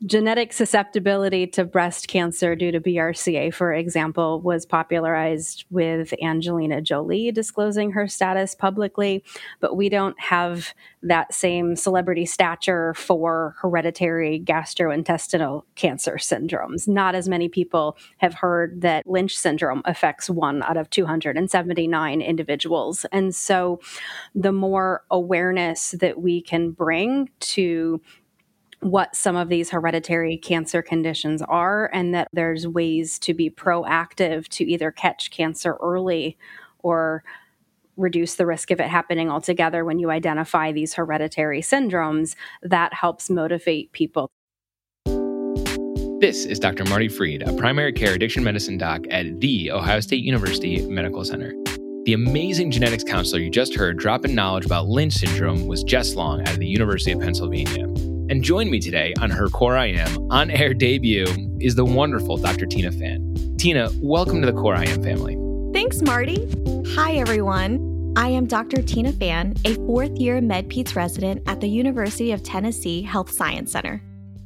Genetic susceptibility to breast cancer due to BRCA, for example, was popularized with Angelina Jolie disclosing her status publicly, but we don't have that same celebrity stature for hereditary gastrointestinal cancer syndromes. Not as many people have heard that Lynch syndrome affects 1 out of 279 individuals. And so the more awareness that we can bring to what some of these hereditary cancer conditions are, and that there's ways to be proactive to either catch cancer early or reduce the risk of it happening altogether when you identify these hereditary syndromes, that helps motivate people. This is Dr. Marty Freed, a primary care addiction medicine doc at The Ohio State University Medical Center. The amazing genetics counselor you just heard drop in knowledge about Lynch syndrome was Jess Long out of the University of Pennsylvania. And join me today on her Core I Am on-air debut is the wonderful Dr. Tina Phan. Tina, welcome to the Core I Am family. Thanks, Marty. Hi, everyone. I am Dr. Tina Phan, a fourth-year MedPeds resident at the University of Tennessee Health Science Center.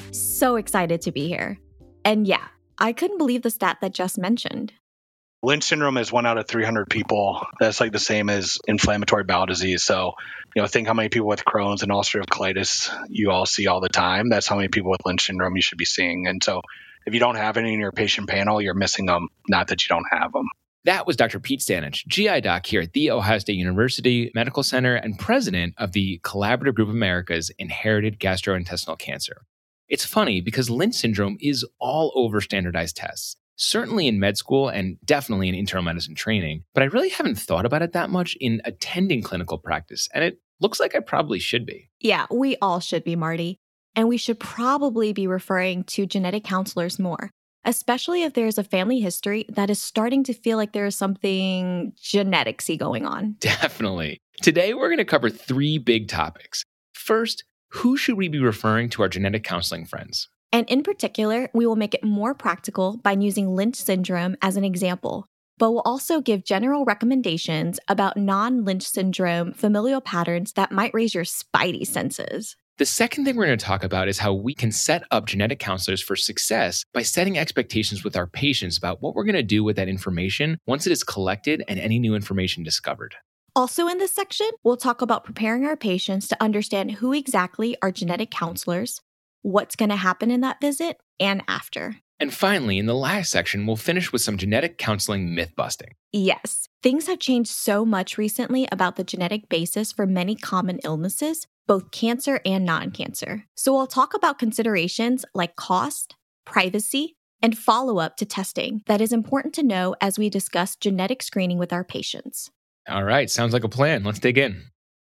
So excited to be here. And yeah, I couldn't believe the stat that Jess mentioned. Lynch syndrome is 1 out of 300 people. That's like the same as inflammatory bowel disease. So, think how many people with Crohn's and ulcerative colitis you all see all the time. That's how many people with Lynch syndrome you should be seeing. And so if you don't have any in your patient panel, you're missing them, not that you don't have them. That was Dr. Pete Stanich, GI doc here at The Ohio State University Medical Center and president of the Collaborative Group of America's Inherited Gastrointestinal Cancer. It's funny because Lynch syndrome is all over standardized tests. Certainly in med school and definitely in internal medicine training, but I really haven't thought about it that much in attending clinical practice, and it looks like I probably should be. Yeah, we all should be, Marty. And we should probably be referring to genetic counselors more, especially if there's a family history that is starting to feel like there is something geneticsy going on. Definitely. Today, we're going to cover 3 big topics. First, who should we be referring to our genetic counseling friends? And in particular, we will make it more practical by using Lynch syndrome as an example, but we'll also give general recommendations about non-Lynch syndrome familial patterns that might raise your spidey senses. The second thing we're going to talk about is how we can set up genetic counselors for success by setting expectations with our patients about what we're going to do with that information once it is collected and any new information discovered. Also in this section, we'll talk about preparing our patients to understand who exactly are genetic counselors, what's going to happen in that visit, and after. And finally, in the last section, we'll finish with some genetic counseling myth busting. Yes, things have changed so much recently about the genetic basis for many common illnesses, both cancer and non-cancer. So we'll talk about considerations like cost, privacy, and follow-up to testing that is important to know as we discuss genetic screening with our patients. All right, sounds like a plan. Let's dig in.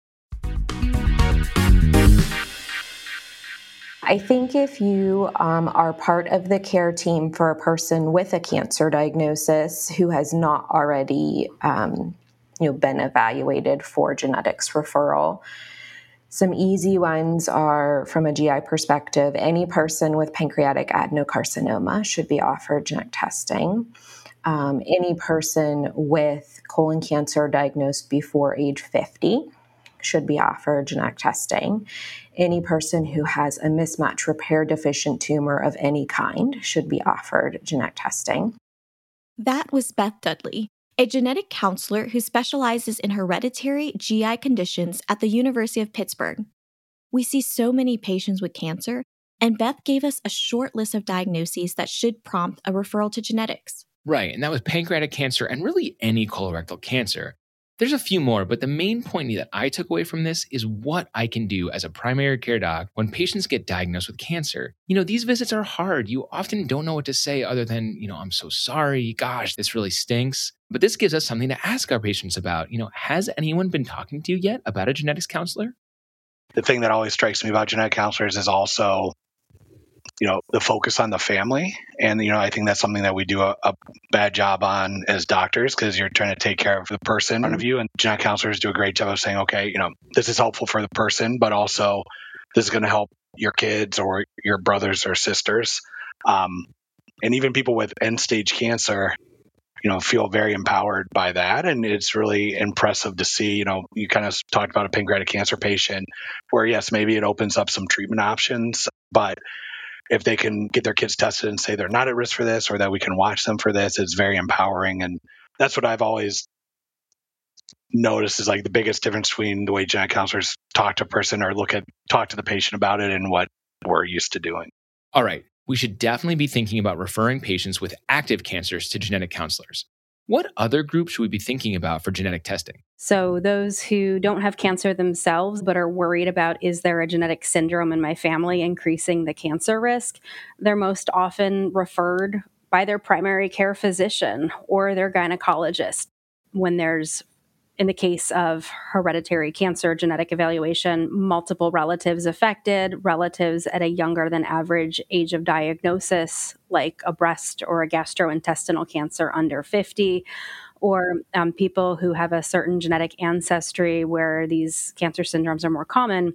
I think if you are part of the care team for a person with a cancer diagnosis who has not already been evaluated for genetics referral, some easy ones are, from a GI perspective, any person with pancreatic adenocarcinoma should be offered genetic testing. Any person with colon cancer diagnosed before age 50 should be offered genetic testing. Any person who has a mismatch repair deficient tumor of any kind should be offered genetic testing. That was Beth Dudley, a genetic counselor who specializes in hereditary GI conditions at the University of Pittsburgh. We see so many patients with cancer, and Beth gave us a short list of diagnoses that should prompt a referral to genetics. Right, and that was pancreatic cancer and really any colorectal cancer. There's a few more, but the main point that I took away from this is what I can do as a primary care doc when patients get diagnosed with cancer. These visits are hard. You often don't know what to say other than, I'm so sorry. Gosh, this really stinks. But this gives us something to ask our patients about. Has anyone been talking to you yet about a genetics counselor? The thing that always strikes me about genetic counselors is also the focus on the family. And, I think that's something that we do a bad job on as doctors because you're trying to take care of the person in front of you. And genetic counselors do a great job of saying, okay, this is helpful for the person, but also this is going to help your kids or your brothers or sisters. And even people with end-stage cancer, feel very empowered by that. And it's really impressive to see, you kind of talked about a pancreatic cancer patient where, yes, maybe it opens up some treatment options, but if they can get their kids tested and say they're not at risk for this, or that we can watch them for this, it's very empowering. And that's what I've always noticed is like the biggest difference between the way genetic counselors talk to a person or talk to the patient about it and what we're used to doing. All right. We should definitely be thinking about referring patients with active cancers to genetic counselors. What other groups should we be thinking about for genetic testing? So those who don't have cancer themselves but are worried about, is there a genetic syndrome in my family increasing the cancer risk? They're most often referred by their primary care physician or their gynecologist when there's, in the case of hereditary cancer, genetic evaluation, multiple relatives affected, relatives at a younger than average age of diagnosis, like a breast or a gastrointestinal cancer under 50, or people who have a certain genetic ancestry where these cancer syndromes are more common.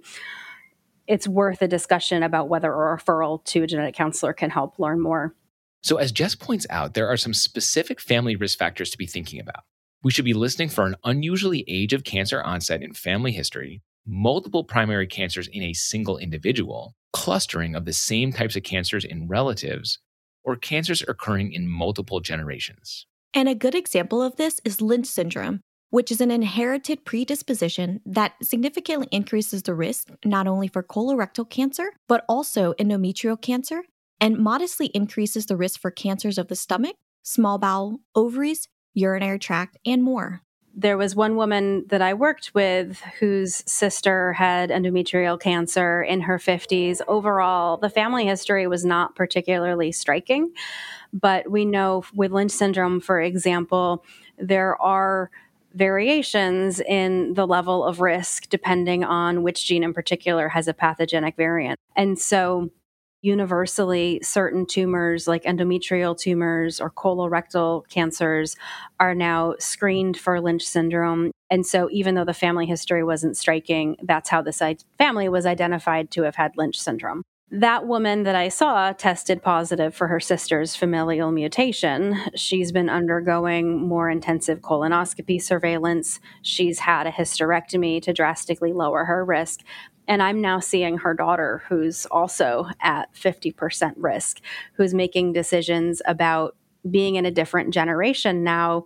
It's worth a discussion about whether a referral to a genetic counselor can help learn more. So as Jess points out, there are some specific family risk factors to be thinking about. We should be listening for an unusually age of cancer onset in family history, multiple primary cancers in a single individual, clustering of the same types of cancers in relatives, or cancers occurring in multiple generations. And a good example of this is Lynch syndrome, which is an inherited predisposition that significantly increases the risk not only for colorectal cancer, but also endometrial cancer, and modestly increases the risk for cancers of the stomach, small bowel, ovaries, urinary tract, and more. There was one woman that I worked with whose sister had endometrial cancer in her 50s. Overall, the family history was not particularly striking, but we know with Lynch syndrome, for example, there are variations in the level of risk depending on which gene in particular has a pathogenic variant. And so universally, certain tumors like endometrial tumors or colorectal cancers are now screened for Lynch syndrome. And so even though the family history wasn't striking, that's how this family was identified to have had Lynch syndrome. That woman that I saw tested positive for her sister's familial mutation. She's been undergoing more intensive colonoscopy surveillance. She's had a hysterectomy to drastically lower her risk. And I'm now seeing her daughter, who's also at 50% risk, who's making decisions about being in a different generation now.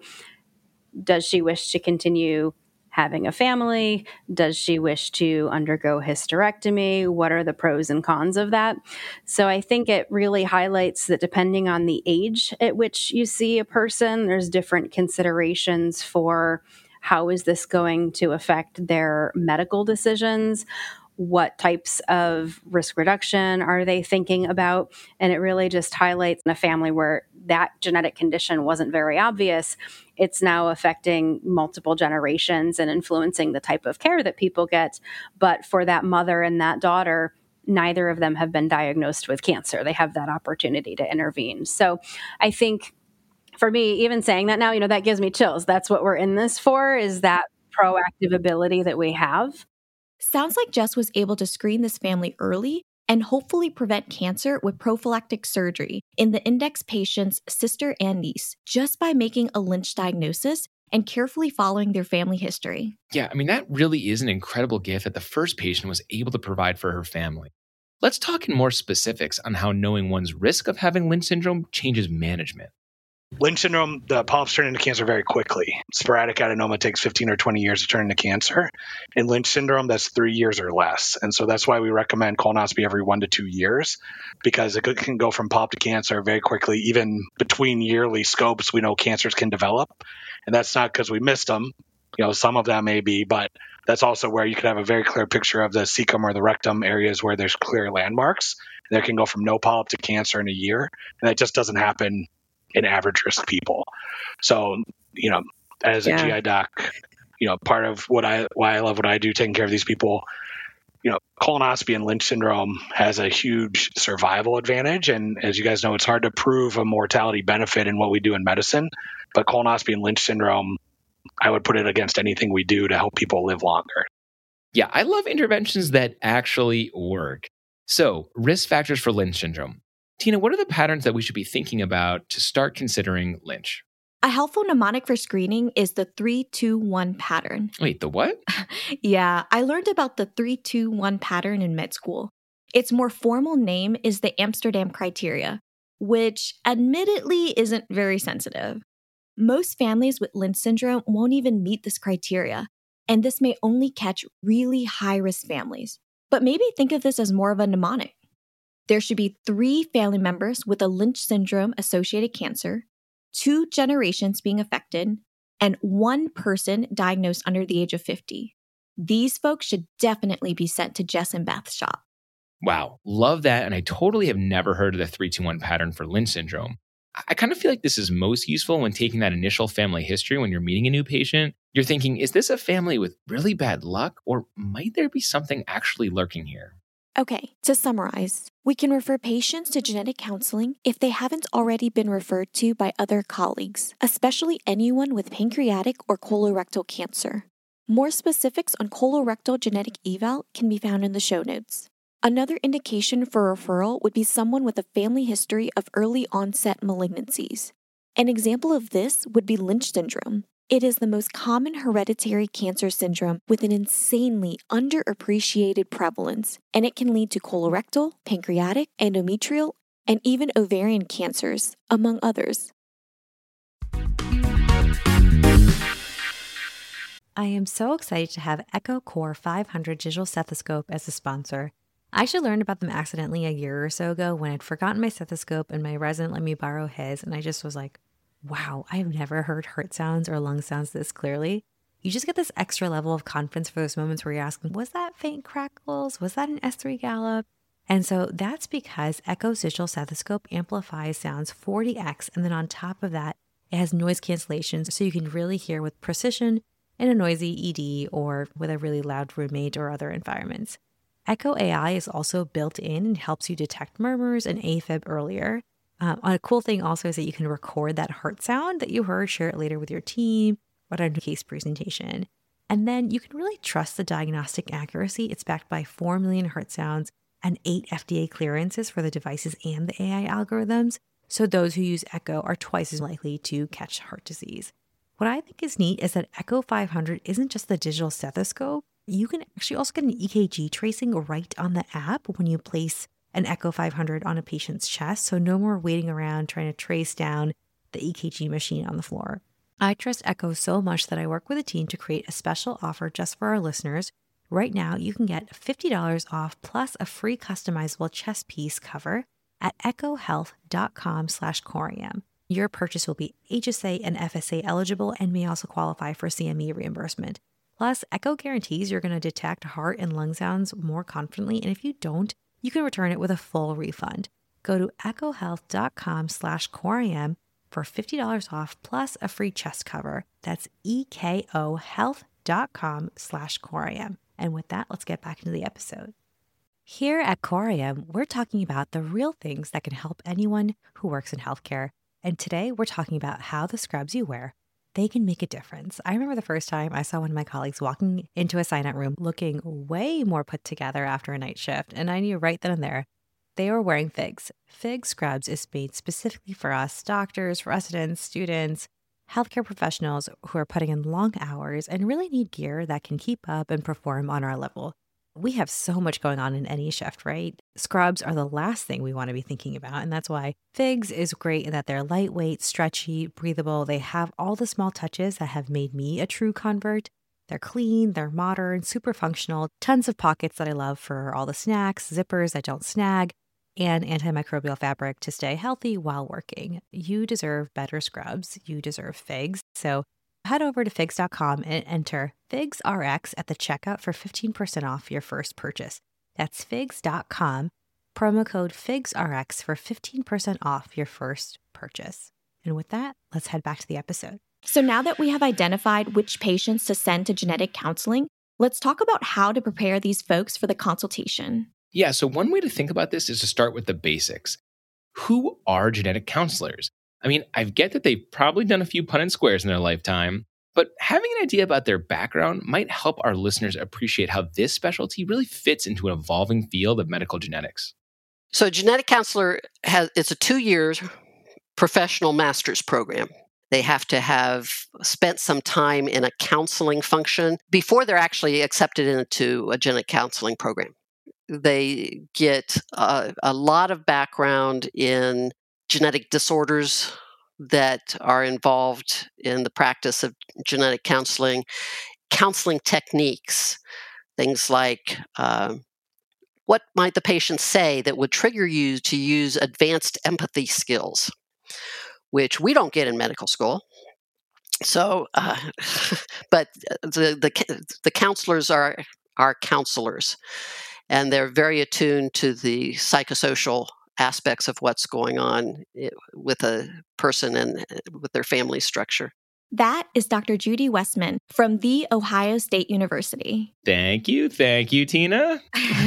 Does she wish to continue having a family? Does she wish to undergo hysterectomy? What are the pros and cons of that? So I think it really highlights that depending on the age at which you see a person, there's different considerations for how is this going to affect their medical decisions. What types of risk reduction are they thinking about? And it really just highlights in a family where that genetic condition wasn't very obvious. It's now affecting multiple generations and influencing the type of care that people get. But for that mother and that daughter, neither of them have been diagnosed with cancer. They have that opportunity to intervene. So I think for me, even saying that now, that gives me chills. That's what we're in this for, is that proactive ability that we have. Sounds like Jess was able to screen this family early and hopefully prevent cancer with prophylactic surgery in the index patient's sister and niece just by making a Lynch diagnosis and carefully following their family history. Yeah, that really is an incredible gift that the first patient was able to provide for her family. Let's talk in more specifics on how knowing one's risk of having Lynch syndrome changes management. Lynch syndrome, the polyps turn into cancer very quickly. Sporadic adenoma takes 15 or 20 years to turn into cancer. In Lynch syndrome, that's 3 years or less. And so that's why we recommend colonoscopy every 1 to 2 years, because it can go from polyp to cancer very quickly. Even between yearly scopes, we know cancers can develop. And that's not because we missed them. Some of them may be, but that's also where you could have a very clear picture of the cecum or the rectum areas where there's clear landmarks. And they can go from no polyp to cancer in a year. And that just doesn't happen in average risk people. So, as a GI doc, part of why I love what I do, taking care of these people, colonoscopy and Lynch syndrome has a huge survival advantage. And as you guys know, it's hard to prove a mortality benefit in what we do in medicine, but colonoscopy and Lynch syndrome, I would put it against anything we do to help people live longer. Yeah, I love interventions that actually work. So, risk factors for Lynch syndrome. Tina, what are the patterns that we should be thinking about to start considering Lynch? A helpful mnemonic for screening is the 3-2-1 pattern. Wait, the what? Yeah, I learned about the 3-2-1 pattern in med school. Its more formal name is the Amsterdam criteria, which admittedly isn't very sensitive. Most families with Lynch syndrome won't even meet this criteria, and this may only catch really high-risk families. But maybe think of this as more of a mnemonic. There should be 3 family members with a Lynch syndrome-associated cancer, 2 generations being affected, and 1 person diagnosed under the age of 50. These folks should definitely be sent to Jess and Beth's shop. Wow, love that. And I totally have never heard of the 3-2-1 pattern for Lynch syndrome. I kind of feel like this is most useful when taking that initial family history when you're meeting a new patient. You're thinking, is this a family with really bad luck, or might there be something actually lurking here? Okay, to summarize, we can refer patients to genetic counseling if they haven't already been referred to by other colleagues, especially anyone with pancreatic or colorectal cancer. More specifics on colorectal genetic eval can be found in the show notes. Another indication for referral would be someone with a family history of early onset malignancies. An example of this would be Lynch syndrome. It is the most common hereditary cancer syndrome with an insanely underappreciated prevalence, and it can lead to colorectal, pancreatic, endometrial, and even ovarian cancers, among others. I am so excited to have Echo Core 500 digital stethoscope as a sponsor. I actually learned about them accidentally a year or so ago when I'd forgotten my stethoscope and my resident let me borrow his, and I just was like, wow, I have never heard heart sounds or lung sounds this clearly. You just get this extra level of confidence for those moments where you're asking, was that faint crackles? Was that an S3 gallop? And so that's because Echo's digital stethoscope amplifies sounds 40x, and then on top of that, it has noise cancellation so you can really hear with precision in a noisy ED or with a really loud roommate or other environments. Echo AI is also built in and helps you detect murmurs and AFib earlier. A cool thing also is that you can record that heart sound that you heard, share it later with your team, or on a case presentation. And then you can really trust the diagnostic accuracy. It's backed by 4 million heart sounds and 8 FDA clearances for the devices and the AI algorithms. So those who use Echo are twice as likely to catch heart disease. What I think is neat is that Echo 500 isn't just the digital stethoscope. You can actually also get an EKG tracing right on the app when you place an Echo 500 on a patient's chest, so no more waiting around trying to trace down the EKG machine on the floor. I trust Echo so much that I work with a team to create a special offer just for our listeners. Right now, you can get $50 off plus a free customizable chest piece cover at echohealth.com/corium. Your purchase will be HSA and FSA eligible and may also qualify for CME reimbursement. Plus, Echo guarantees you're going to detect heart and lung sounds more confidently, and if you don't, you can return it with a full refund. Go to echohealth.com/corium for $50 off plus a free chest cover. That's ekohealth.com/corium. And with that, let's get back into the episode. Here at Corium, we're talking about the real things that can help anyone who works in healthcare. And today we're talking about how the scrubs you wear, they can make a difference. I remember the first time I saw one of my colleagues walking into a sign-out room looking way more put together after a night shift, and I knew right then and there they were wearing FIGS. FIGS Scrubs is made specifically for us, doctors, residents, students, healthcare professionals who are putting in long hours and really need gear that can keep up and perform on our level. We have so much going on in any shift, right? Scrubs are the last thing we want to be thinking about. And that's why FIGS is great in that they're lightweight, stretchy, breathable. They have all the small touches that have made me a true convert. They're clean, they're modern, super functional, tons of pockets that I love for all the snacks, zippers that don't snag, and antimicrobial fabric to stay healthy while working. You deserve better scrubs. You deserve FIGS. So head over to figs.com and enter FIGSRX at the checkout for 15% off your first purchase. That's figs.com, promo code FIGSRX for 15% off your first purchase. And with that, let's head back to the episode. So now that we have identified which patients to send to genetic counseling, let's talk about how to prepare these folks for the consultation. Yeah, so one way to think about this is to start with the basics. Who are genetic counselors? I mean, I get that they've probably done a few Punnett squares in their lifetime, but having an idea about their background might help our listeners appreciate how this specialty really fits into an evolving field of medical genetics. So genetic counselor it's a 2-year professional master's program. They have to have spent some time in a counseling function before they're actually accepted into a genetic counseling program. they get a lot of background in genetic disorders that are involved in the practice of genetic counseling techniques, things like what might the patient say that would trigger you to use advanced empathy skills, which we don't get in medical school. So, but the counselors are counselors, and they're very attuned to the psychosocial aspects of what's going on with a person and with their family structure. That is Dr. Judy Westman from The Ohio State University. Thank you, Tina.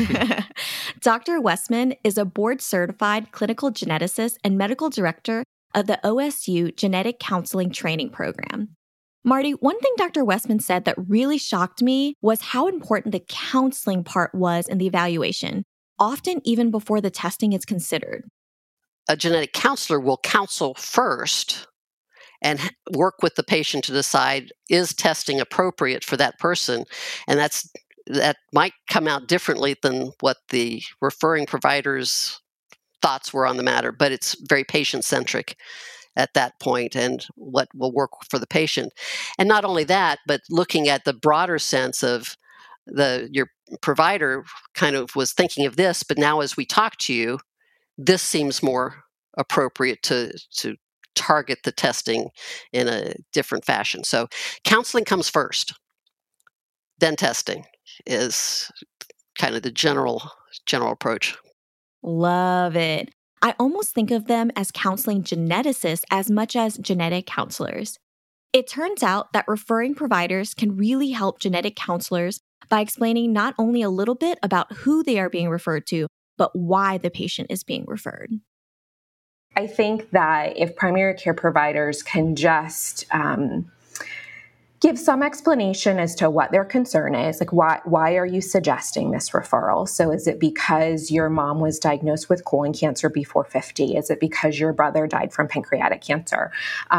Dr. Westman is a board-certified clinical geneticist and medical director of the OSU Genetic Counseling Training Program. Marty, one thing Dr. Westman said that really shocked me was how important the counseling part was in the evaluation, often even before the testing is considered. A genetic counselor will counsel first and work with the patient to decide, is testing appropriate for that person? And that might come out differently than what the referring provider's thoughts were on the matter, but it's very patient-centric at that point and what will work for the patient. And not only that, but looking at the broader sense of your provider kind of was thinking of this, but now as we talk to you, this seems more appropriate to target the testing in a different fashion. So counseling comes first, then testing is kind of the general approach. Love it. I almost think of them as counseling geneticists as much as genetic counselors. It turns out that referring providers can really help genetic counselors by explaining not only a little bit about who they are being referred to, but why the patient is being referred. I think that if primary care providers can just give some explanation as to what their concern is, like why are you suggesting this referral? So is it because your mom was diagnosed with colon cancer before 50? Is it because your brother died from pancreatic cancer?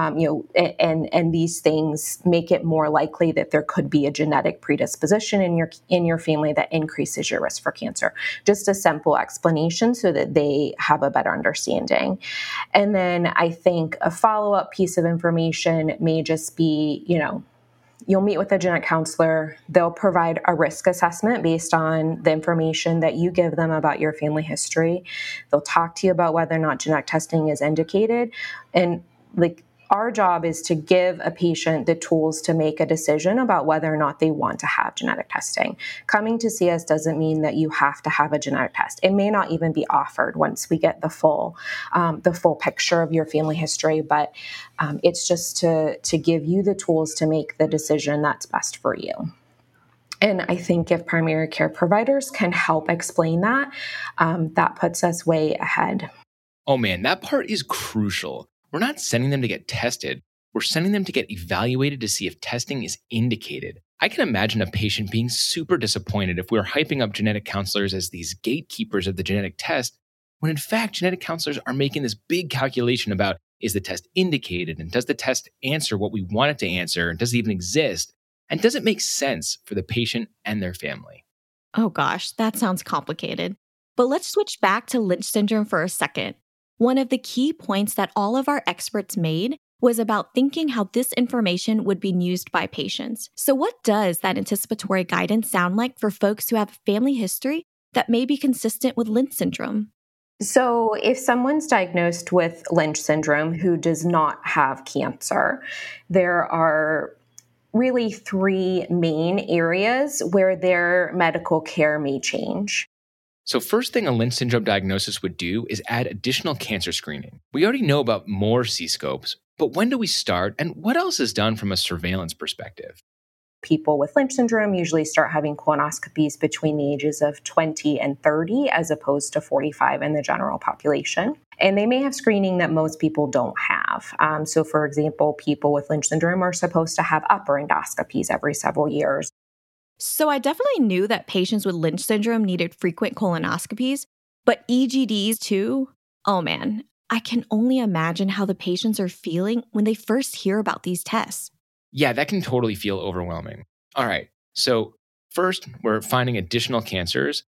And these things make it more likely that there could be a genetic predisposition in your family that increases your risk for cancer. Just a simple explanation so that they have a better understanding. And then I think a follow-up piece of information may just be, you'll meet with a genetic counselor. They'll provide a risk assessment based on the information that you give them about your family history. They'll talk to you about whether or not genetic testing is indicated. And our job is to give a patient the tools to make a decision about whether or not they want to have genetic testing. Coming to see us doesn't mean that you have to have a genetic test. It may not even be offered once we get the full picture of your family history, but it's just to give you the tools to make the decision that's best for you. And I think if primary care providers can help explain that, that puts us way ahead. Oh man, that part is crucial. We're not sending them to get tested. We're sending them to get evaluated to see if testing is indicated. I can imagine a patient being super disappointed if we're hyping up genetic counselors as these gatekeepers of the genetic test, when in fact, genetic counselors are making this big calculation about, is the test indicated? And does the test answer what we want it to answer? And does it even exist? And does it make sense for the patient and their family? Oh gosh, that sounds complicated. But let's switch back to Lynch syndrome for a second. One of the key points that all of our experts made was about thinking how this information would be used by patients. So what does that anticipatory guidance sound like for folks who have a family history that may be consistent with Lynch syndrome? So if someone's diagnosed with Lynch syndrome who does not have cancer, there are really three main areas where their medical care may change. So first thing a Lynch syndrome diagnosis would do is add additional cancer screening. We already know about more C-scopes, but when do we start and what else is done from a surveillance perspective? People with Lynch syndrome usually start having colonoscopies between the ages of 20 and 30 as opposed to 45 in the general population. And they may have screening that most people don't have. So for example, people with Lynch syndrome are supposed to have upper endoscopies every several years. So I definitely knew that patients with Lynch syndrome needed frequent colonoscopies, but EGDs too? Oh man, I can only imagine how the patients are feeling when they first hear about these tests. Yeah, that can totally feel overwhelming. All right, so first, we're finding additional cancers.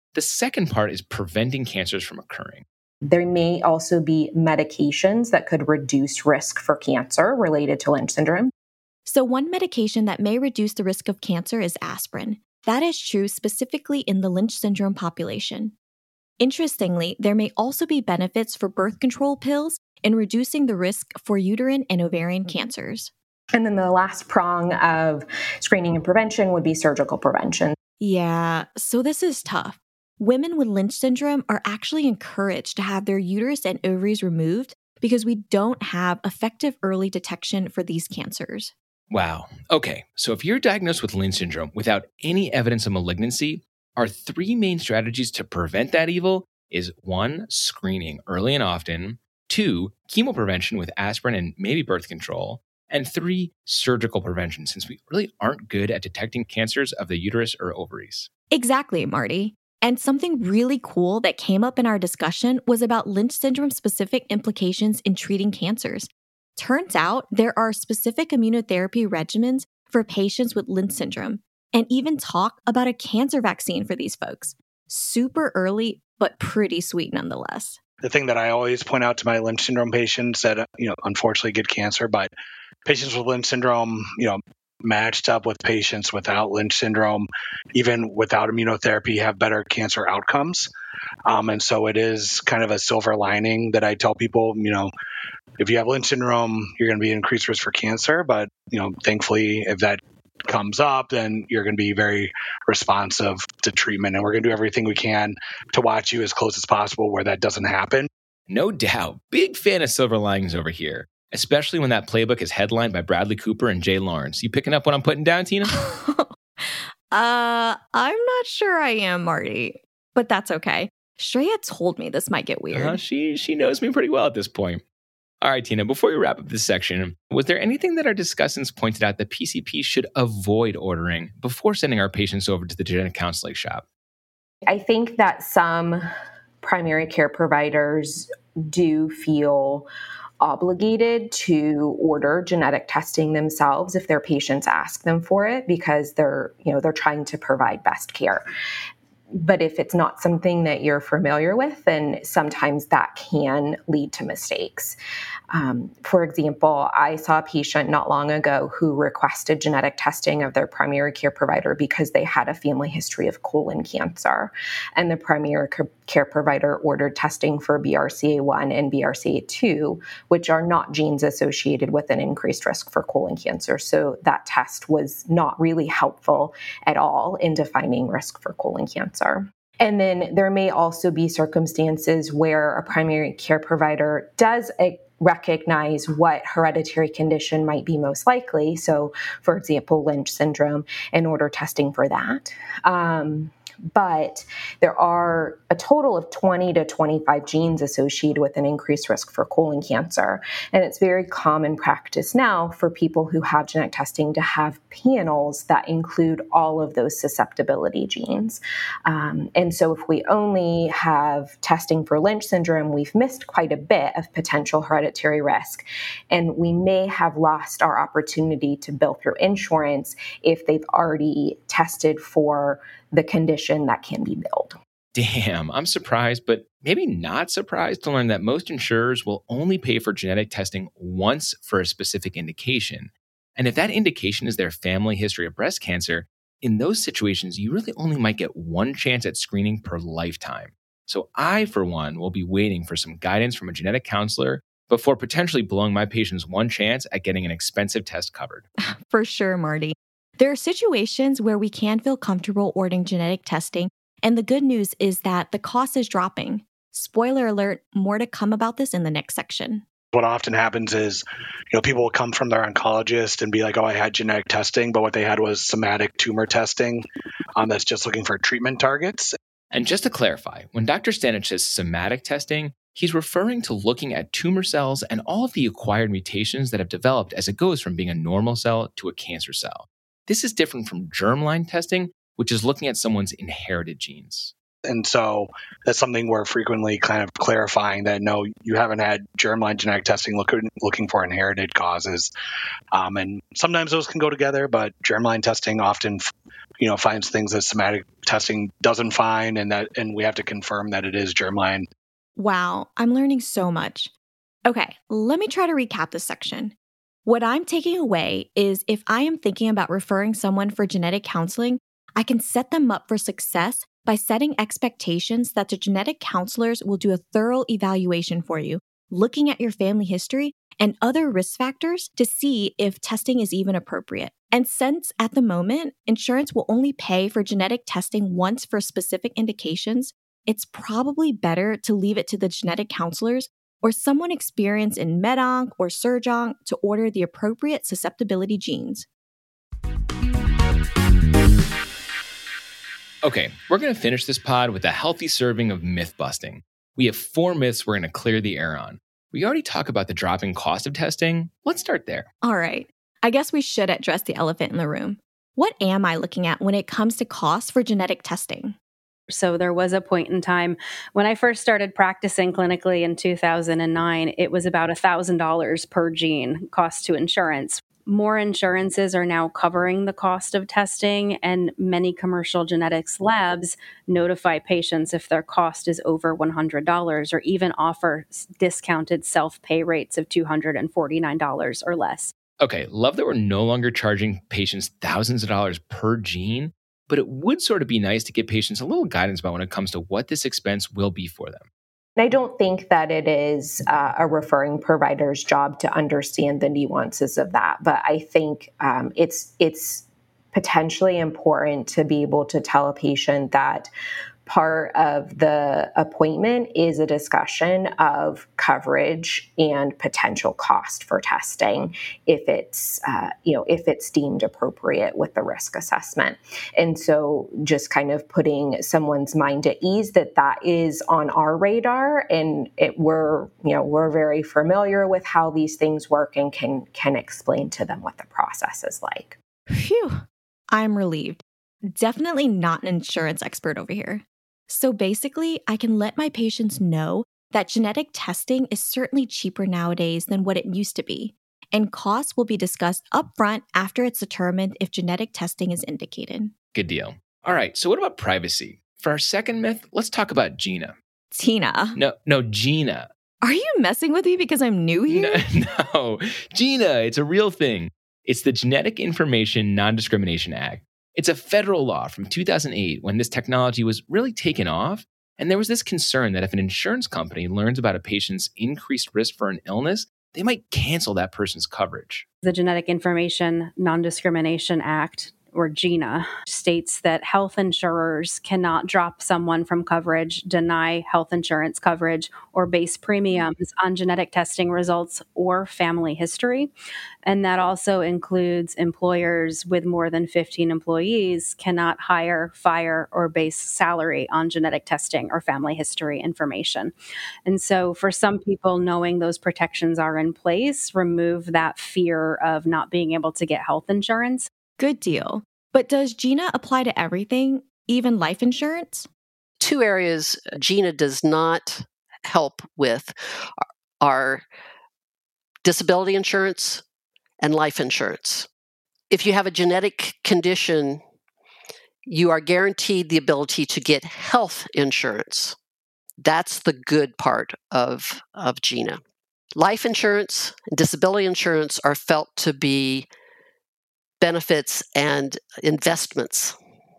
The second part is preventing cancers from occurring. There may also be medications that could reduce risk for cancer related to Lynch syndrome. So one medication that may reduce the risk of cancer is aspirin. That is true specifically in the Lynch syndrome population. Interestingly, there may also be benefits for birth control pills in reducing the risk for uterine and ovarian cancers. And then the last prong of screening and prevention would be surgical prevention. Yeah, so this is tough. Women with Lynch syndrome are actually encouraged to have their uterus and ovaries removed because we don't have effective early detection for these cancers. Wow. Okay, so if you're diagnosed with Lynch syndrome without any evidence of malignancy, our three main strategies to prevent that evil is 1, screening early and often, 2, chemoprevention with aspirin and maybe birth control, and 3, surgical prevention, since we really aren't good at detecting cancers of the uterus or ovaries. Exactly, Marty. And something really cool that came up in our discussion was about Lynch syndrome-specific implications in treating cancers. Turns out there are specific immunotherapy regimens for patients with Lynch syndrome, and even talk about a cancer vaccine for these folks. Super early, but pretty sweet nonetheless. The thing that I always point out to my Lynch syndrome patients that, unfortunately get cancer, but patients with Lynch syndrome, matched up with patients without Lynch syndrome, even without immunotherapy, have better cancer outcomes. And so it is kind of a silver lining that I tell people, if you have Lynch syndrome, you're going to be at increased risk for cancer. But, thankfully, if that comes up, then you're going to be very responsive to treatment. And we're going to do everything we can to watch you as close as possible where that doesn't happen. No doubt. Big fan of silver linings over here, especially when that playbook is headlined by Bradley Cooper and Jay Lawrence. You picking up what I'm putting down, Tina? I'm not sure I am, Marty, but that's okay. Shreya told me this might get weird. She knows me pretty well at this point. All right, Tina, before we wrap up this section, was there anything that our discussants pointed out that PCP should avoid ordering before sending our patients over to the genetic counseling shop? I think that some primary care providers do feel obligated to order genetic testing themselves if their patients ask them for it because they're trying to provide best care. But if it's not something that you're familiar with, then sometimes that can lead to mistakes. For example, I saw a patient not long ago who requested genetic testing of their primary care provider because they had a family history of colon cancer. And the primary care provider ordered testing for BRCA1 and BRCA2, which are not genes associated with an increased risk for colon cancer. So that test was not really helpful at all in defining risk for colon cancer. And then there may also be circumstances where a primary care provider does recognize what hereditary condition might be most likely. So, for example, Lynch syndrome, and order testing for that. But there are a total of 20 to 25 genes associated with an increased risk for colon cancer. And it's very common practice now for people who have genetic testing to have panels that include all of those susceptibility genes. And so if we only have testing for Lynch syndrome, we've missed quite a bit of potential hereditary risk. And we may have lost our opportunity to bill through insurance if they've already tested for the condition that can be billed. Damn, I'm surprised, but maybe not surprised to learn that most insurers will only pay for genetic testing once for a specific indication. And if that indication is their family history of breast cancer, in those situations, you really only might get one chance at screening per lifetime. So I, for one, will be waiting for some guidance from a genetic counselor before potentially blowing my patients one chance at getting an expensive test covered. For sure, Marty. There are situations where we can feel comfortable ordering genetic testing, and the good news is that the cost is dropping. Spoiler alert, more to come about this in the next section. What often happens is, people will come from their oncologist and be like, oh, I had genetic testing, but what they had was somatic tumor testing that's just looking for treatment targets. And just to clarify, when Dr. Stanich says somatic testing, he's referring to looking at tumor cells and all of the acquired mutations that have developed as it goes from being a normal cell to a cancer cell. This is different from germline testing, which is looking at someone's inherited genes. And so that's something we're frequently kind of clarifying that, no, you haven't had germline genetic testing looking for inherited causes. And sometimes those can go together, but germline testing often, finds things that somatic testing doesn't find, and we have to confirm that it is germline. Wow, I'm learning so much. Okay, let me try to recap this section. What I'm taking away is if I am thinking about referring someone for genetic counseling, I can set them up for success by setting expectations that the genetic counselors will do a thorough evaluation for you, looking at your family history and other risk factors to see if testing is even appropriate. And since at the moment, insurance will only pay for genetic testing once for specific indications, it's probably better to leave it to the genetic counselors or someone experienced in MedOnc or SurgeOnc to order the appropriate susceptibility genes. Okay, we're going to finish this pod with a healthy serving of myth busting. We have 4 myths we're going to clear the air on. We already talked about the dropping cost of testing. Let's start there. All right. I guess we should address the elephant in the room. What am I looking at when it comes to costs for genetic testing? So there was a point in time when I first started practicing clinically in 2009, it was about $1,000 per gene cost to insurance. More insurances are now covering the cost of testing, and many commercial genetics labs notify patients if their cost is over $100 or even offer discounted self-pay rates of $249 or less. Okay, love that we're no longer charging patients thousands of dollars per gene, but it would sort of be nice to give patients a little guidance about when it comes to what this expense will be for them. I don't think that it is a referring provider's job to understand the nuances of that, but I think it's potentially important to be able to tell a patient that part of the appointment is a discussion of coverage and potential cost for testing if it's deemed appropriate with the risk assessment. And so just kind of putting someone's mind at ease that is on our radar, and we're very familiar with how these things work and can explain to them what the process is like. Phew, I'm relieved. Definitely not an insurance expert over here. So basically, I can let my patients know that genetic testing is certainly cheaper nowadays than what it used to be, and costs will be discussed upfront after it's determined if genetic testing is indicated. Good deal. All right, so what about privacy? For our second myth, let's talk about Gina. Tina. No, Gina. Are you messing with me because I'm new here? No, Gina, it's a real thing. It's the Genetic Information Non-Discrimination Act. It's a federal law from 2008 when this technology was really taken off, and there was this concern that if an insurance company learns about a patient's increased risk for an illness, they might cancel that person's coverage. The Genetic Information Non-Discrimination Act, or GINA, states that health insurers cannot drop someone from coverage, deny health insurance coverage, or base premiums on genetic testing results or family history. And that also includes employers with more than 15 employees cannot hire, fire, or base salary on genetic testing or family history information. And so for some people, knowing those protections are in place, remove that fear of not being able to get health insurance. Good deal. But does GINA apply to everything, even life insurance? 2 areas GINA does not help with are disability insurance and life insurance. If you have a genetic condition, you are guaranteed the ability to get health insurance. That's the good part of GINA. Life insurance and disability insurance are felt to be benefits and investments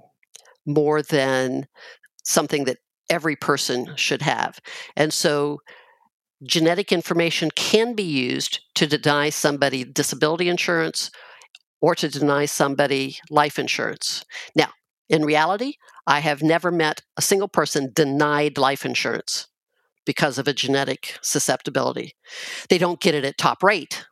more than something that every person should have. And so genetic information can be used to deny somebody disability insurance or to deny somebody life insurance. Now, in reality, I have never met a single person denied life insurance because of a genetic susceptibility. They don't get it at top rate,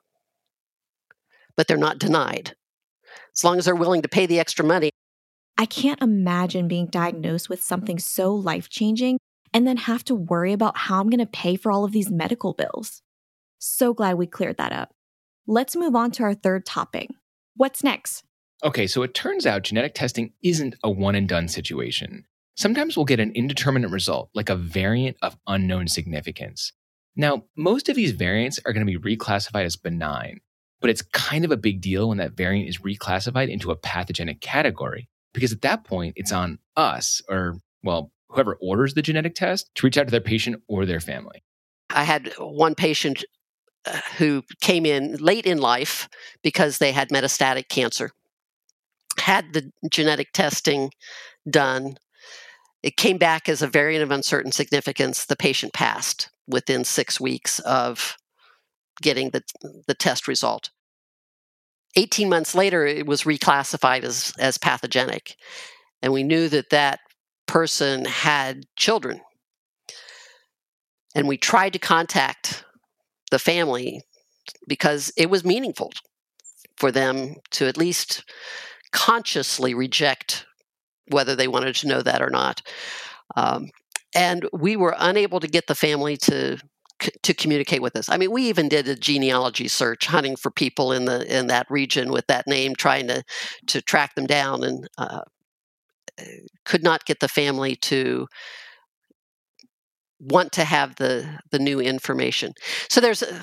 but they're not denied. As long as they're willing to pay the extra money. I can't imagine being diagnosed with something so life-changing and then have to worry about how I'm going to pay for all of these medical bills. So glad we cleared that up. Let's move on to our third topic. What's next? Okay, so it turns out genetic testing isn't a one-and-done situation. Sometimes we'll get an indeterminate result, like a variant of unknown significance. Now, most of these variants are going to be reclassified as benign, but it's kind of a big deal when that variant is reclassified into a pathogenic category. because at that point, it's on us or, well, whoever orders the genetic test to reach out to their patient or their family. I had one patient who came in late in life because they had metastatic cancer, had the genetic testing done. It came back as a variant of uncertain significance. The patient passed within 6 weeks of getting the test result. 18 months later, it was reclassified as pathogenic. And we knew that person had children. And we tried to contact the family because it was meaningful for them to at least consciously reject whether they wanted to know that or not. And we were unable to get the family to communicate with us. I mean, we even did a genealogy search, hunting for people in that region with that name, trying to track them down, and could not get the family to want to have the new information. So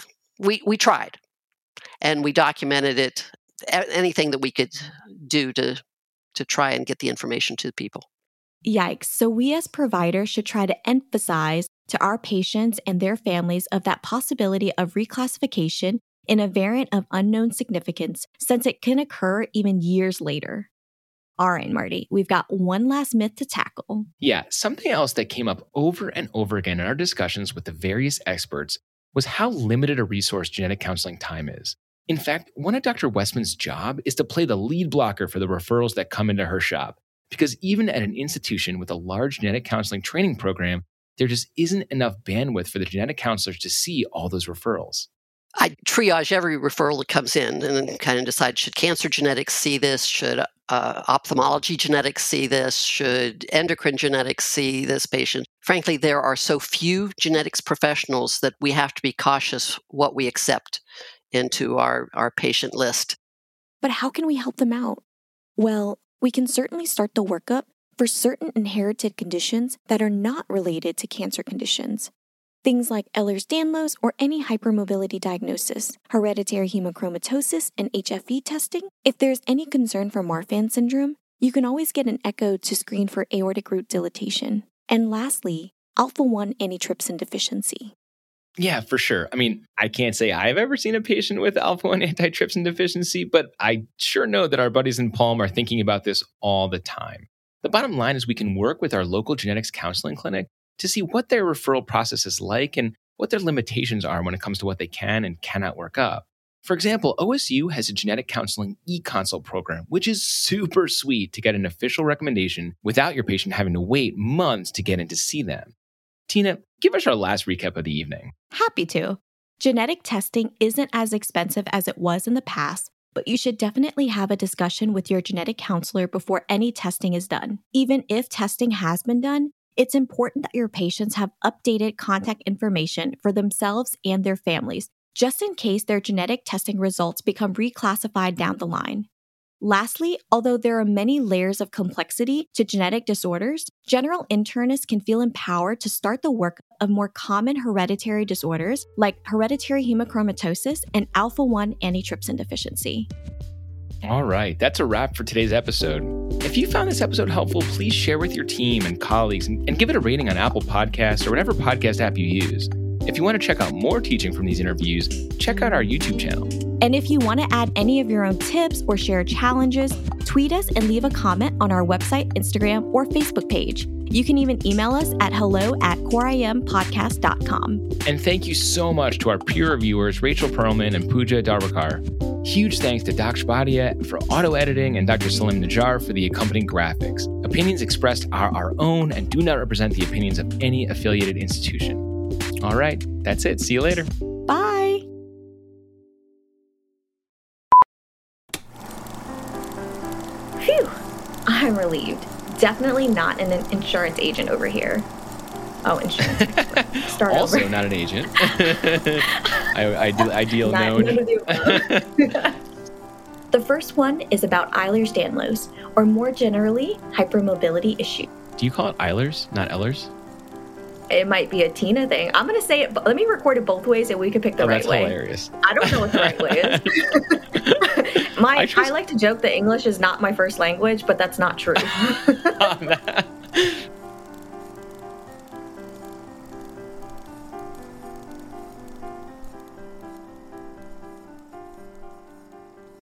we tried, and we documented it. Anything that we could do to try and get the information to people. Yikes. So we as providers should try to emphasize to our patients and their families of that possibility of reclassification in a variant of unknown significance, since it can occur even years later. All right, Marty, we've got one last myth to tackle. Yeah, something else that came up over and over again in our discussions with the various experts was how limited a resource genetic counseling time is. In fact, one of Dr. Westman's job is to play the lead blocker for the referrals that come into her shop, because even at an institution with a large genetic counseling training program, there just isn't enough bandwidth for the genetic counselors to see all those referrals. I triage every referral that comes in and then kind of decide, should cancer genetics see this? Should ophthalmology genetics see this? Should endocrine genetics see this patient? Frankly, there are so few genetics professionals that we have to be cautious what we accept into our patient list. But how can we help them out? Well, we can certainly start the workup for certain inherited conditions that are not related to cancer conditions. Things like Ehlers-Danlos or any hypermobility diagnosis, hereditary hemochromatosis, and HFE testing. If there's any concern for Marfan syndrome, you can always get an echo to screen for aortic root dilatation. And lastly, alpha-1 antitrypsin deficiency. Yeah, for sure. I mean, I can't say I've ever seen a patient with alpha-1 antitrypsin deficiency, but I sure know that our buddies in Palm are thinking about this all the time. The bottom line is we can work with our local genetics counseling clinic to see what their referral process is like and what their limitations are when it comes to what they can and cannot work up. For example, OSU has a genetic counseling e-consult program, which is super sweet to get an official recommendation without your patient having to wait months to get in to see them. Tina, give us our last recap of the evening. Happy to. Genetic testing isn't as expensive as it was in the past, but you should definitely have a discussion with your genetic counselor before any testing is done. Even if testing has been done, it's important that your patients have updated contact information for themselves and their families, just in case their genetic testing results become reclassified down the line. Lastly, although there are many layers of complexity to genetic disorders, general internists can feel empowered to start the work of more common hereditary disorders like hereditary hemochromatosis and alpha-1 antitrypsin deficiency. All right, that's a wrap for today's episode. If you found this episode helpful, please share with your team and colleagues and give it a rating on Apple Podcasts or whatever podcast app you use. If you want to check out more teaching from these interviews, check out our YouTube channel. And if you want to add any of your own tips or share challenges, tweet us and leave a comment on our website, Instagram, or Facebook page. You can even email us at hello@coreimpodcast.com. And thank you so much to our peer reviewers, Rachel Perlman and Pooja Darwakar. Huge thanks to Dr. Shabadia for auto editing and Dr. Salim Najjar for the accompanying graphics. Opinions expressed are our own and do not represent the opinions of any affiliated institution. All right, that's it. See you later. Bye. Phew, I'm relieved. Definitely not an insurance agent over here. Oh, insurance. Start also over. Not an agent. Ideal known. The first one is about Ehlers-Danlos, or more generally, hypermobility issue. Do you call it Ehlers, not Ehlers? It might be a Tina thing. I'm going to say it. Let me record it both ways and we can pick the right way. That's hilarious. I don't know what the right way is. I like to joke that English is not my first language, but that's not true.